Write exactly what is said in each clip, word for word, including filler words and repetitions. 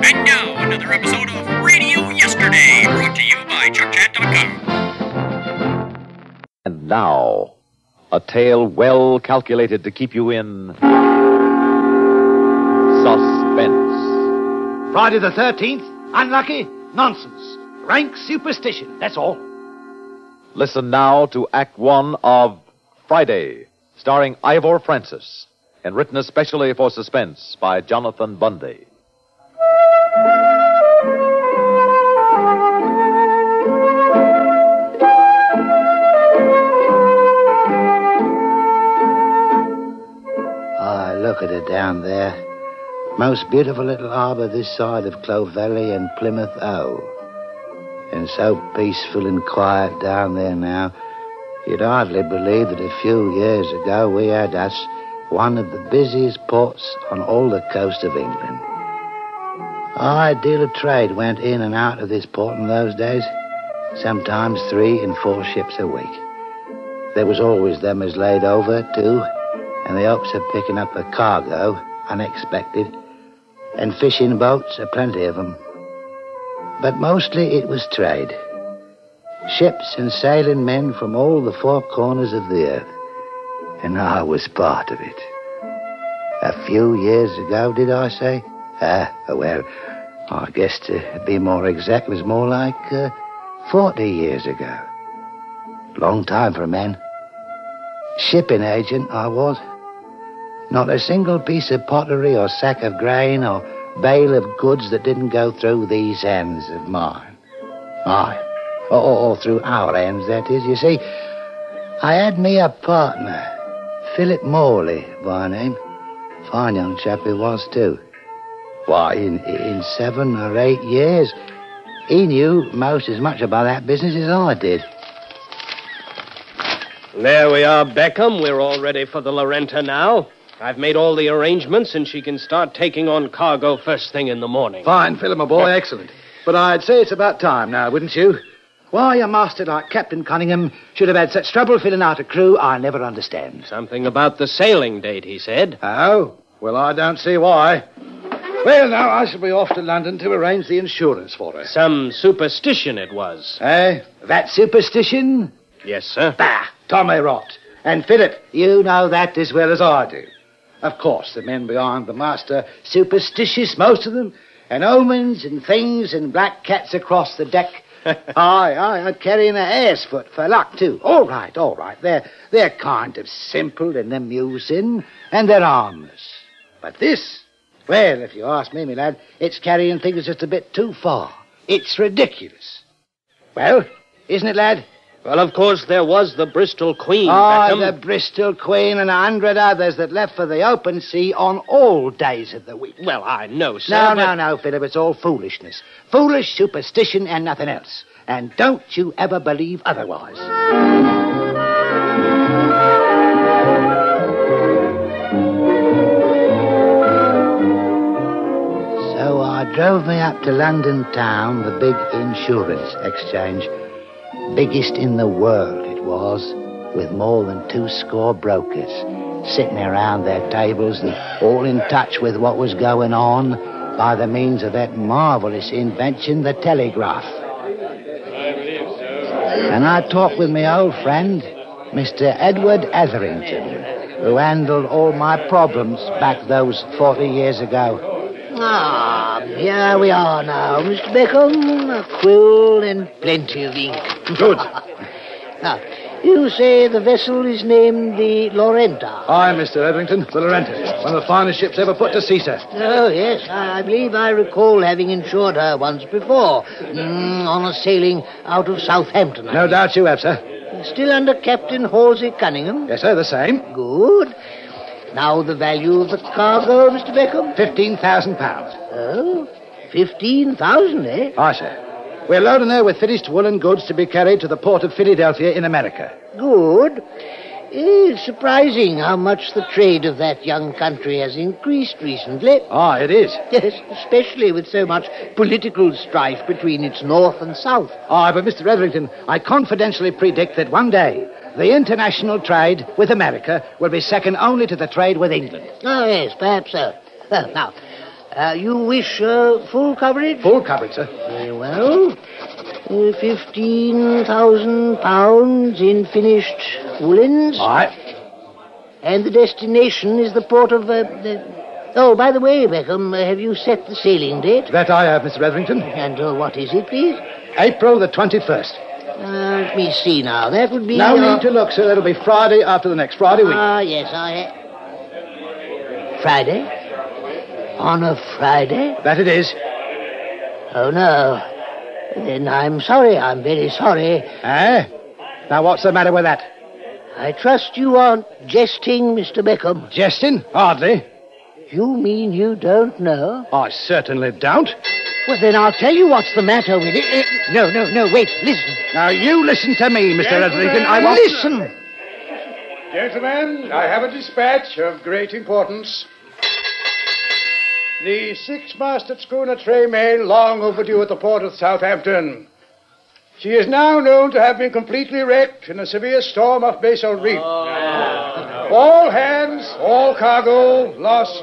And now, another episode of Radio Yesterday, brought to you by Chuck Chat dot com. And now, a tale well calculated to keep you in suspense. Friday the thirteenth? Unlucky? Nonsense. Rank superstition, that's all. Listen now to Act One of Friday, starring Ivor Francis, and written especially for suspense by Jonathan Bundy. Ah, look at it down there. Most beautiful little harbour this side of Clovelly and Plymouth O. And so peaceful and quiet down there now, you'd hardly believe that a few years ago we had us one of the busiest ports on all the coast of England. A high deal of trade went in and out of this port in those days, sometimes three and four ships a week. There was always them as laid over, too, and the hopes of picking up a cargo, unexpected, and fishing boats, a plenty of them. But mostly it was trade. Ships and sailing men from all the four corners of the earth. And I was part of it. A few years ago, did I say? Ah, well, I guess to be more exact, it was more like uh, forty years ago. Long time for a man. Shipping agent, I was. Not a single piece of pottery or sack of grain or bale of goods that didn't go through these hands of mine. Mine. Or, or through our hands, that is. You see, I had me a partner, Philip Morley by name. Fine young chap he was, too. Why, in, in seven or eight years, he knew most as much about that business as I did. There we are, Beckham. We're all ready for the Lorenta now. I've made all the arrangements, and she can start taking on cargo first thing in the morning. Fine, Philip, my boy, excellent. But I'd say it's about time now, wouldn't you? Why a master like Captain Cunningham should have had such trouble filling out a crew, I never understand. Something about the sailing date, he said. Oh? Well, I don't see why. Well, now, I shall be off to London to arrange the insurance for her. Some superstition it was. Eh? That superstition? Yes, sir. Bah! Tommy rot. And, Philip, you know that as well as I do. Of course, the men behind the mast are superstitious, most of them, and omens and things and black cats across the deck. aye, aye, and carrying a hare's foot for luck, too. All right, all right. They're, they're kind of simple and amusing, and they're harmless. But this, well, if you ask me, my lad, it's carrying things just a bit too far. It's ridiculous. Well, isn't it, lad? Well, of course, there was the Bristol Queen, Oh, Beckham. the Bristol Queen and a hundred others that left for the open sea on all days of the week. Well, I know, sir. No, but... no, no, Philip, it's all foolishness. Foolish superstition and nothing else. And don't you ever believe otherwise. So I drove me up to London town, the big insurance exchange. Biggest in the world it was, with more than two score brokers sitting around their tables and all in touch with what was going on by the means of that marvellous invention, the telegraph. And I talked with my old friend, Mister Edward Etherington, who handled all my problems back those forty years ago. Ah, here we are now, Mister Beckham. A quill and plenty of ink. Good. Now, you say the vessel is named the Lorenta. Aye, Mister Etherington, the Lorenta. One of the finest ships ever put to sea, sir. Oh, yes, I believe I recall having insured her once before, mm, on a sailing out of Southampton. No doubt you have, sir. Still under Captain Halsey Cunningham? Yes, sir, the same. Good. Now the value of the cargo, Mister Beckham? Fifteen thousand pounds. Oh, fifteen thousand, eh? Aye, sir. We're loading her with finished woolen goods to be carried to the port of Philadelphia in America. Good. It's surprising how much the trade of that young country has increased recently. Aye, it is. Yes, especially with so much political strife between its north and south. Aye, but Mister Etherington, I confidentially predict that one day the international trade with America will be second only to the trade with England. Oh, yes, perhaps so. Well, now, Uh, you wish uh, full coverage? Full coverage, sir. Very well. Uh, Fifteen thousand pounds in finished woolens. All right. And the destination is the port of... Uh, the... Oh, by the way, Beckham, uh, have you set the sailing date? That I have, Mister Etherington. And uh, what is it, please? April the twenty-first. Uh, let me see now. That would be... No uh, need to look, sir. That'll be Friday after the next Friday week. Ah, yes, I... Friday? On a Friday? That it is. Oh, no. Then I'm sorry. I'm very sorry. Eh? Now, what's the matter with that? I trust you aren't jesting, Mister Beckham. Jesting? Hardly. You mean you don't know? I certainly don't. Well, then I'll tell you what's the matter with it. Uh, no, no, no, wait, listen. Now, you listen to me, Mister Etherington. I want... Listen! Gentlemen, I have a dispatch of great importance. The six-masted schooner Tremaine, long overdue at the port of Southampton. She is now known to have been completely wrecked in a severe storm off Basel Reef. All hands, all cargo lost.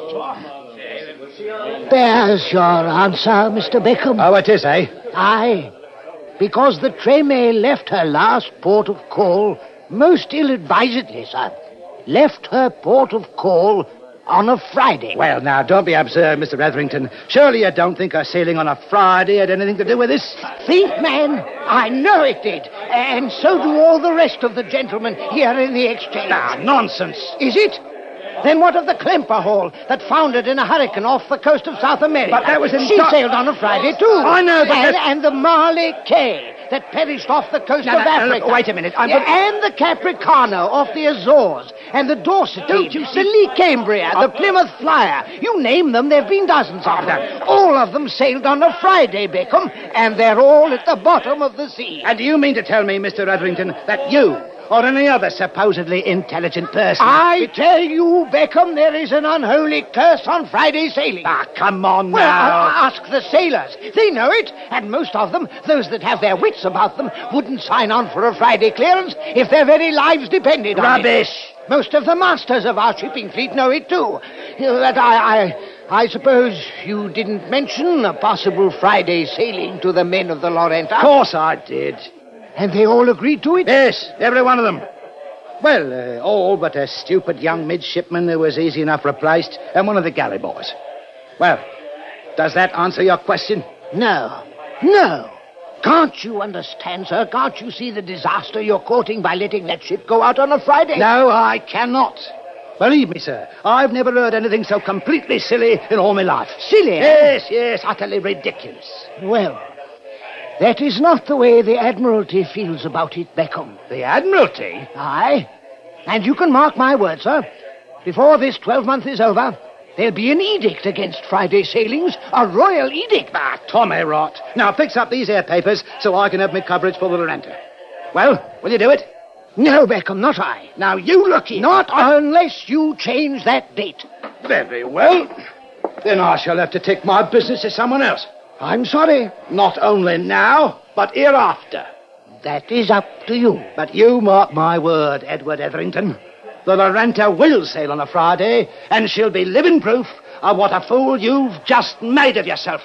There's your answer, Mister Beckham. Oh, it is, eh? Aye. Because the Tremaine left her last port of call most ill-advisedly, sir. Left her port of call on a Friday. Well, now, don't be absurd, Mister Etherington. Surely you don't think her sailing on a Friday had anything to do with this? Think, man? I know it did. And so do all the rest of the gentlemen here in the exchange. Ah, nonsense. Is it? Then what of the Klemper Hall that foundered in a hurricane off the coast of South America? But that was in... She sailed on a Friday, too. I know, but... And, that- and the Marley Kay that perished off the coast Now, of now, now, Africa. look, wait a minute. I'm Yeah, gonna- and the Capricano off the Azores. And the Dorset. Don't you see- The Lee Cambria, the Plymouth Flyer. You name them, there have been dozens of them. All of them sailed on a Friday, Beckham. And they're all at the bottom of the sea. And do you mean to tell me, Mister Etherington, that you or any other supposedly intelligent person... I tell you, Beckham, there is an unholy curse on Friday sailing. Ah, come on Well, now. uh, ask the sailors. They know it. And most of them, those that have their wits about them, wouldn't sign on for a Friday clearance if their very lives depended on it. Rubbish. Most of the masters of our shipping fleet know it, too. You know, that I, I, I suppose you didn't mention a possible Friday sailing to the men of the Lorenta. Of course I did. And they all agreed to it? Yes, every one of them. Well, uh, all but a stupid young midshipman who was easy enough replaced, and one of the galley boys. Well, does that answer your question? No. No. Can't you understand, sir? Can't you see the disaster you're courting by letting that ship go out on a Friday? No, I cannot. Believe me, sir, I've never heard anything so completely silly in all my life. Silly, eh? Yes, yes, utterly ridiculous. Well, that is not the way the Admiralty feels about it, Beckham. The Admiralty? Aye. And you can mark my words, sir. Before this twelve-month is over, there'll be an edict against Friday sailings, a royal edict. Ah, Tommy rot. Now fix up these air papers so I can have my coverage for the Lorenta. Well, will you do it? No, Beckham, not I. Now you look here. Not unless you change that date. Very well. Then I shall have to take my business to someone else. I'm sorry. Not only now, but hereafter. That is up to you. But you mark my word, Edward Etherington. The Lorenta will sail on a Friday, and she'll be living proof of what a fool you've just made of yourself.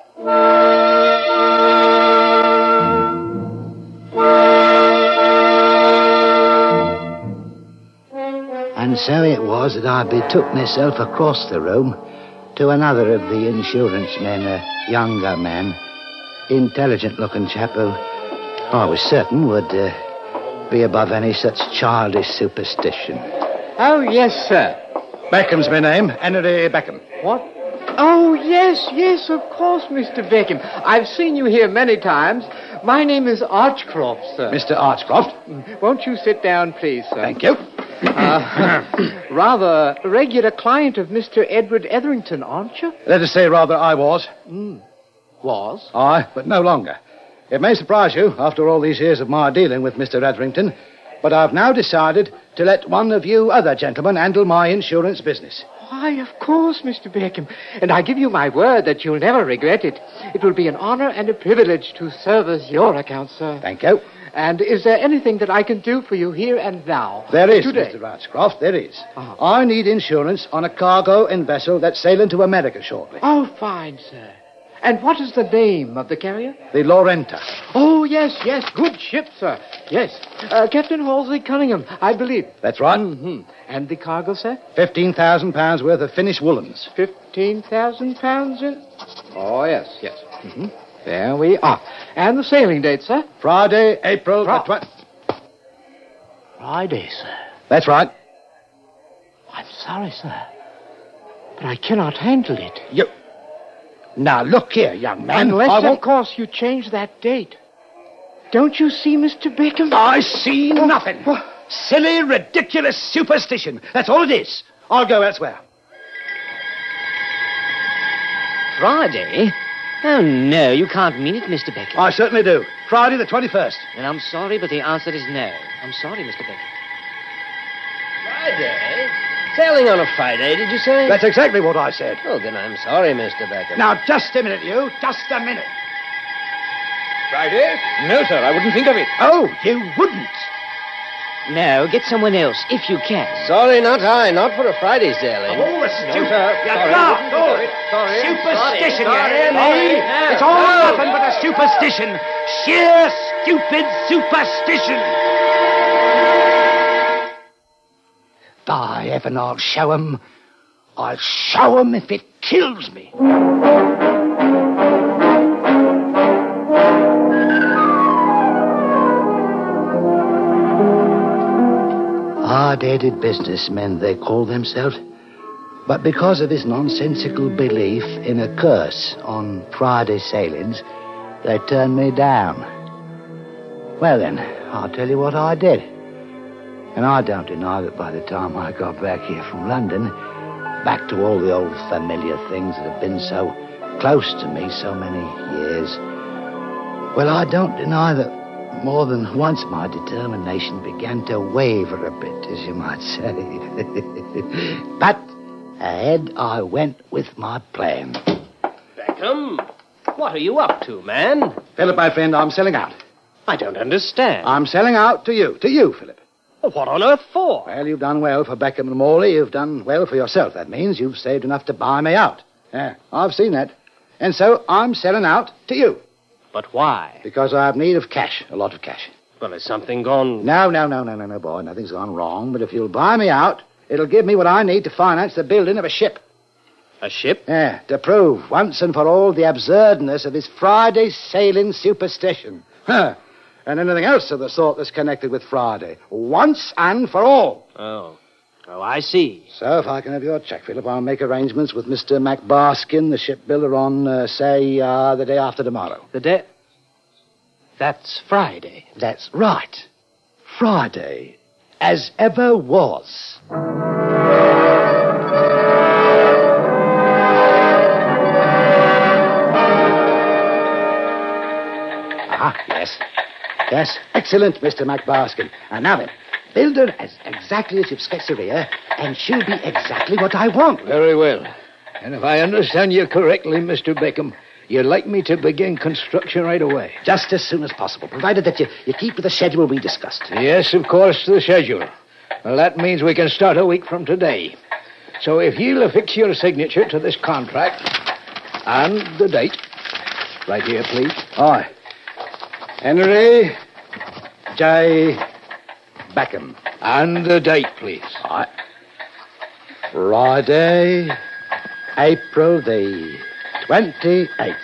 And so it was that I betook myself across the room to another of the insurance men, a younger man, intelligent-looking chap who I was certain would uh, be above any such childish superstition. Oh, yes, sir. Beckham's my name, Henry Beckham. What? Oh, yes, yes, of course, Mister Beckham. I've seen you here many times. My name is Archcroft, sir. Mister Archcroft. Won't you sit down, please, sir? Thank you. Uh, rather a regular client of Mister Edward Etherington, aren't you? Let us say rather I was. Mm. Was? Aye, but no longer. It may surprise you, after all these years of my dealing with Mister Etherington, but I've now decided to let one of you other gentlemen handle my insurance business. Why, of course, Mister Beckham. And I give you my word that you'll never regret it. It will be an honor and a privilege to serve as your account, sir. Thank you. And is there anything that I can do for you here and now? There is, Today. Mister Ratchcroft, there is. Uh-huh. I need insurance on a cargo and vessel that's sailing to America shortly. Oh, fine, sir. And what is the name of the carrier? The Lorenta. Oh, yes, yes. Good ship, sir. Yes. Uh, Captain Halsey Cunningham, I believe. That's right. Mm-hmm. And the cargo, sir? Fifteen thousand pounds worth of finished woolens. Fifteen thousand pounds in... Oh, yes, yes. Mm-hmm. There we are. And the sailing date, sir? Friday, April Fri- the twenty. Friday, sir. That's right. I'm sorry, sir. But I cannot handle it. You. Now, look here, young man. Unless, I of won't... course, you change that date. Don't you see, Mister Beckham? I see nothing. Silly, ridiculous superstition. That's all it is. I'll go elsewhere. Friday? Oh, no, you can't mean it, Mister Beckham. I certainly do. Friday the twenty-first. Then I'm sorry, but the answer is no. I'm sorry, Mister Beckham. Friday? Sailing on a Friday, did you say? That's exactly what I said. Oh, then I'm sorry, Mister Beckham. Now, just a minute, you. Just a minute. Friday? No, sir, I wouldn't think of it. Oh, you wouldn't. No, get someone else, if you can. Sorry, not I. Not for a Friday sailing. Oh, the stupid. sir. You Sorry. can't do it. Sorry. Superstition, Sorry. you hear Sorry. me? No. It's all No. nothing but a superstition. Sheer, stupid superstition. By heaven, I'll show 'em. I'll show 'em if it kills me. Hard-headed businessmen, they call themselves. But because of this nonsensical belief in a curse on Friday sailings, they turned me down. Well then, I'll tell you what I did. And I don't deny that by the time I got back here from London, back to all the old familiar things that have been so close to me so many years, well, I don't deny that more than once my determination began to waver a bit, as you might say. But ahead I went with my plan. Beckham, what are you up to, man? Philip, my friend, I'm selling out. I don't understand. I'm selling out to you. To you, Philip. What on earth for? Well, you've done well for Beckham and Morley. You've done well for yourself. That means you've saved enough to buy me out. Yeah, I've seen that. And so I'm selling out to you. But why? Because I have need of cash. A lot of cash. Well, has something gone... No, no, no, no, no, no, boy. Nothing's gone wrong. But if you'll buy me out, it'll give me what I need to finance the building of a ship. A ship? Yeah, to prove once and for all the absurdness of this Friday sailing superstition. Huh. And anything else of the sort that's connected with Friday. Once and for all. Oh. Oh, I see. So if I can have your check, Philip, I'll make arrangements with Mister MacBarskin, the shipbuilder, on, uh, say, uh, the day after tomorrow. The day... That's Friday. That's right. Friday. As ever was. Ah, yes. Yes, excellent, Mister MacBarskin. And now then, build her as exactly as you've sketched her here, and she'll be exactly what I want. Very well. And if I understand you correctly, Mister Beckham, you'd like me to begin construction right away. Just as soon as possible, provided that you, you keep with the schedule we discussed. Yes, of course, the schedule. Well, that means we can start a week from today. So if you'll affix your signature to this contract and the date, right here, please. Aye. Henry J. Beckham. And the date, please. Aye. Friday, April the twenty-eighth.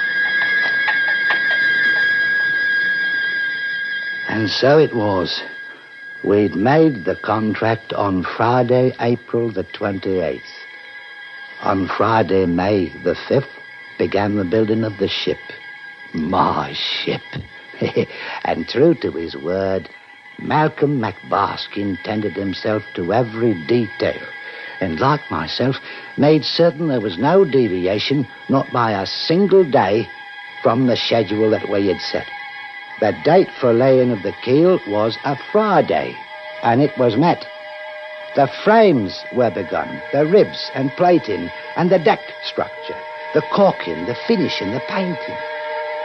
And so it was. We'd made the contract on Friday, April the twenty-eighth. On Friday, May the fifth, began the building of the ship. My ship. And true to his word, Malcolm MacBarskin tended himself to every detail, and like myself, made certain there was no deviation, not by a single day, from the schedule that we had set. The date for laying of the keel was a Friday, and it was met. The frames were begun, the ribs and plating, and the deck structure, the caulking, the finishing, the painting.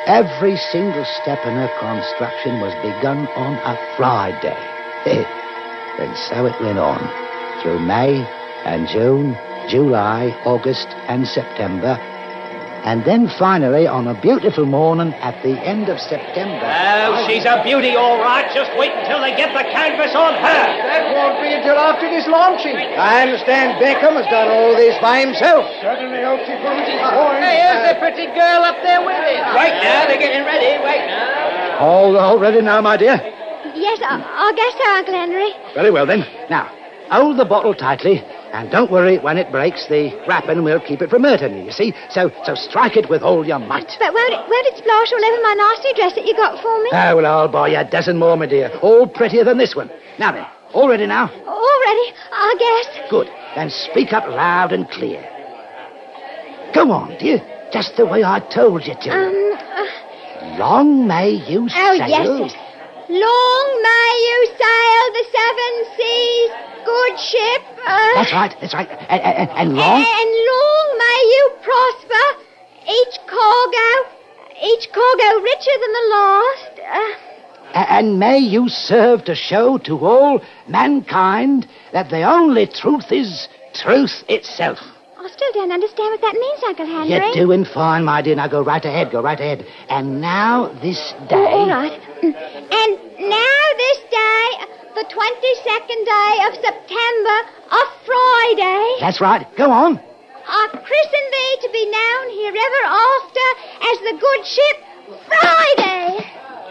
Every single step in her construction was begun on a Friday. And so it went on, through May and June, July, August and September, and then finally on a beautiful morning at the end of September... Oh, she's a beauty, all right. Just wait until they get the canvas on her. That won't be until after this launching. I understand Beckham has done all this by himself. Certainly hopes he proves his point. Hey, here's the pretty girl up there with him. Right now, they're getting ready. Wait now. All, all ready now, my dear? Yes, I, I guess so, Uncle Henry. Very well, then. Now, hold the bottle tightly, and don't worry, when it breaks, the wrapping will keep it from hurting you, you see? So so strike it with all your might. But won't it, won't it splash all over my nice new dress that you got for me? Oh, well, I'll buy you a dozen more, my dear. All prettier than this one. Now then, all ready now? All ready, I guess. Good. Then speak up loud and clear. Go on, dear. Just the way I told you to. Um, uh, Long may you oh, sail. yes, yes. Long may you sail the seven seas, good ship. Uh, That's right, that's right. And, and, and long? And long may you prosper, each cargo, each cargo richer than the last. Uh, And may you serve to show to all mankind that the only truth is truth itself. I still don't understand what that means, Uncle Henry. You're doing fine, my dear. Now go right ahead, go right ahead. And now this day... Oh, all right. And now this day, the twenty-second day of September, a Friday, That's right. Go on. I christen thee to be known herever after as the good ship Friday.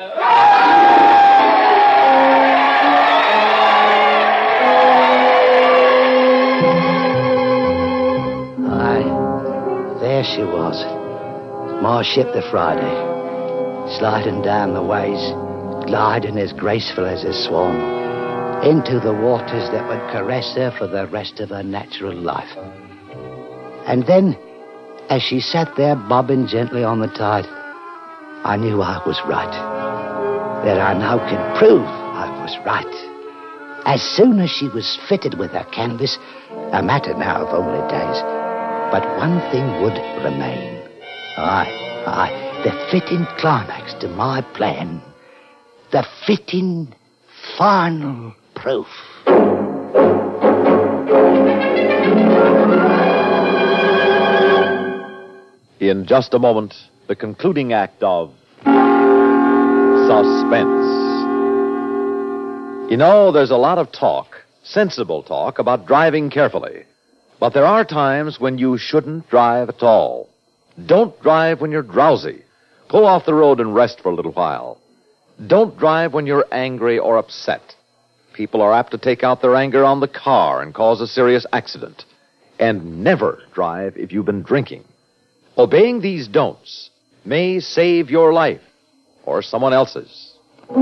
Aye, there she was. My ship, the Friday, sliding down the ways, gliding as graceful as a swan, into the waters that would caress her for the rest of her natural life. And then, as she sat there bobbing gently on the tide, I knew I was right. That I now can prove I was right. As soon as she was fitted with her canvas, a matter now of only days, but one thing would remain. Aye, aye, the fitting climax to my plan. The fitting final proof. In just a moment, the concluding act of Suspense. You know, there's a lot of talk, sensible talk, about driving carefully. But there are times when you shouldn't drive at all. Don't drive when you're drowsy. Pull off the road and rest for a little while. Don't drive when you're angry or upset. People are apt to take out their anger on the car and cause a serious accident. And never drive if you've been drinking. Obeying these don'ts may save your life or someone else's.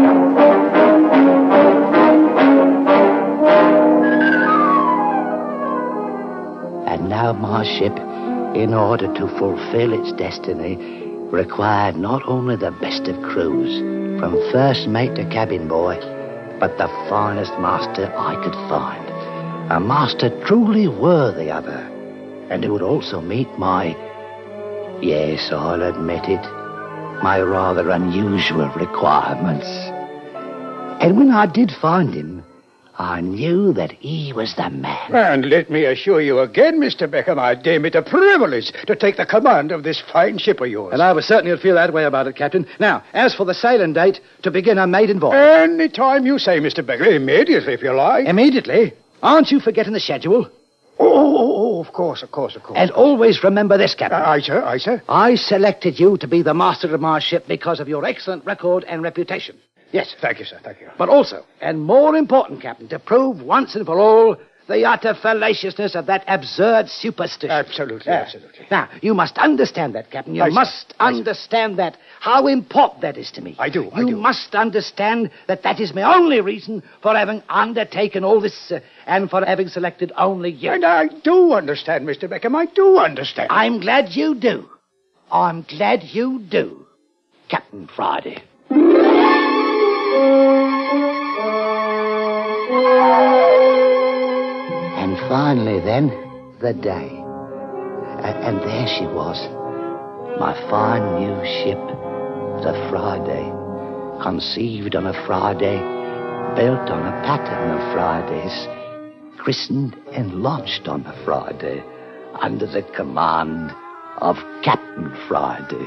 And now my ship, in order to fulfill its destiny, required not only the best of crews, from first mate to cabin boy, but the finest master I could find. A master truly worthy of her, and who would also meet my, yes, I'll admit it, my rather unusual requirements. And when I did find him, I knew that he was the man. And let me assure you again, Mister Beckham, I deem it a privilege to take the command of this fine ship of yours. And I was certainly would feel that way about it, Captain. Now, as for the sailing date, to begin our maiden voyage. Any time you say, Mister Beckham, immediately if you like. Immediately? Aren't you forgetting the schedule? Oh, oh, oh, of course, of course, of course. And always remember this, Captain. Uh, aye, sir, aye, sir. I selected you to be the master of my ship because of your excellent record and reputation. Yes. Thank you, sir, thank you. But also, and more important, Captain, to prove once and for all the utter fallaciousness of that absurd superstition. Absolutely, Yeah. absolutely. Now, you must understand that, Captain. You Aye, sir. must Aye, sir. understand that, how important that is to me. I do, I You do. must understand that that is my only reason for having undertaken all this uh, and for having selected only you. And I do understand, Mister Beckham, I do understand. I'm glad you do. I'm glad you do, Captain Friday. And finally, then, the day. A- and there she was, my fine new ship, was a Friday, conceived on a Friday, built on a pattern of Fridays, christened and launched on a Friday, under the command of Captain Friday.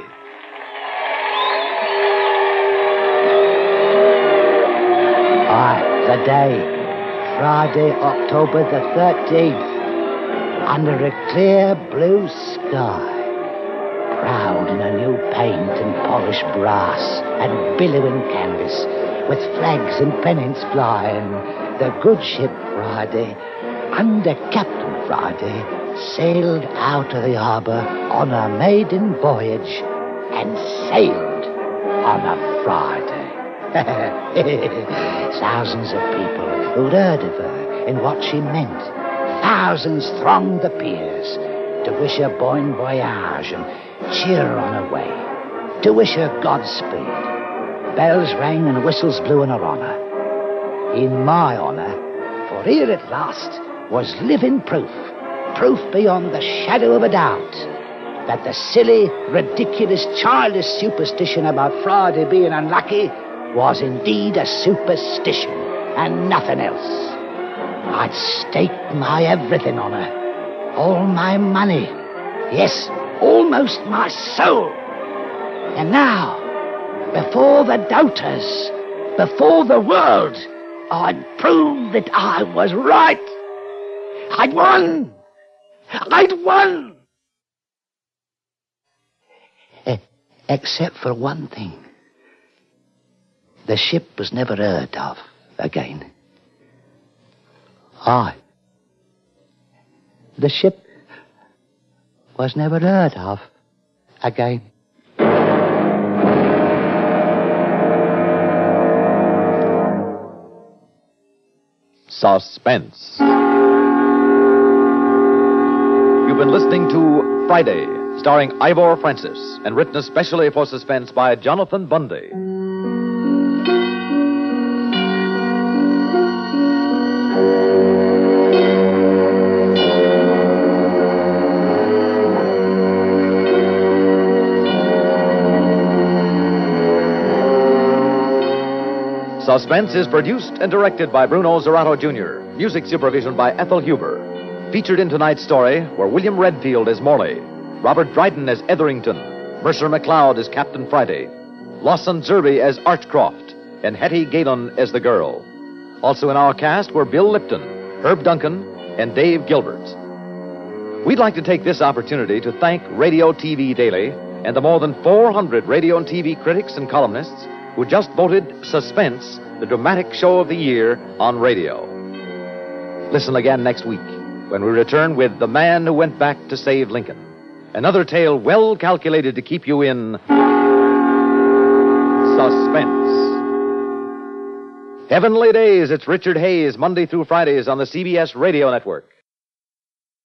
Aye, the day, Friday, October the thirteenth, under a clear blue sky, proud in a new paint and polished brass and billowing canvas, with flags and pennants flying, the good ship Friday, under Captain Friday, sailed out of the harbor on a maiden voyage and sailed on a Friday. Thousands of people who'd heard of her and what she meant. Thousands thronged the piers to wish her bon voyage and cheer her on her way, to wish her Godspeed. Bells rang and whistles blew in her honor. In my honor, for here at last was living proof, proof beyond the shadow of a doubt, that the silly, ridiculous, childish superstition about Friday being unlucky was indeed a superstition and nothing else. I'd staked my everything on her, all my money, yes, almost my soul. And now, before the doubters, before the world, I'd prove that I was right. I'd won! I'd won! Eh, except for one thing. The ship was never heard of again. Aye. The ship was never heard of again. Suspense. You've been listening to Friday, starring Ivor Francis, and written especially for Suspense by Jonathan Bundy. Suspense is produced and directed by Bruno Zerato Junior Music supervision by Ethel Huber. Featured in tonight's story were William Redfield as Morley, Robert Dryden as Etherington, Mercer McLeod as Captain Friday, Lawson Zerby as Archcroft, and Hetty Galen as the girl. Also in our cast were Bill Lipton, Herb Duncan, and Dave Gilbert. We'd like to take this opportunity to thank Radio T V Daily and the more than four hundred radio and T V critics and columnists who just voted Suspense the dramatic show of the year on radio. Listen again next week when we return with The Man Who Went Back to Save Lincoln. Another tale well calculated to keep you in suspense. Heavenly Days, it's Richard Hayes, Monday through Fridays on the C B S Radio Network.